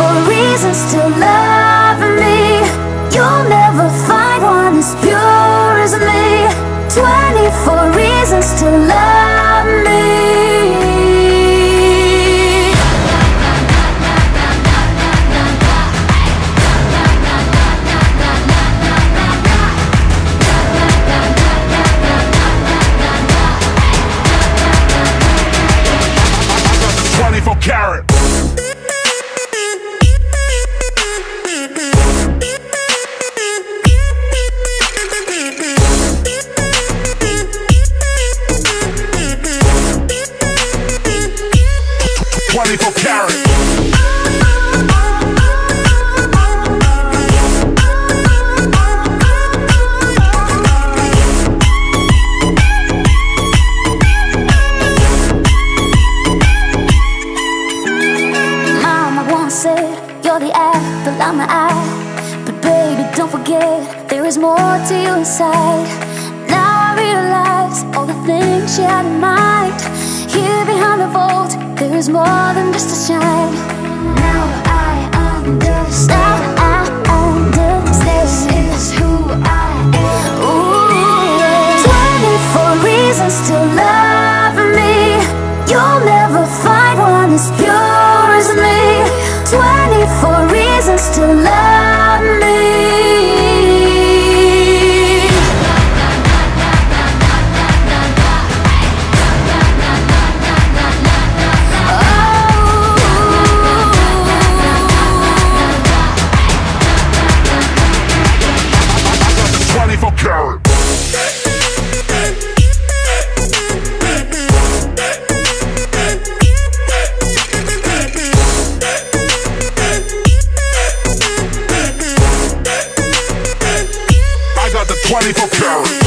24 reasons to love me. You'll never find one as pure as me. 24 reasons to love me. 24 karat. You're the apple of my eye, but baby, don't forget there is more to you inside. Now I realize all the things she had in mind. Here behind the vault, there is more than just a shine. Now I understand. This is who I am. Ooh, 24 reasons to love me. You'll never find one as pure as me. 24 reasons to love me. Oh. 24 karat. I got the 24 karat.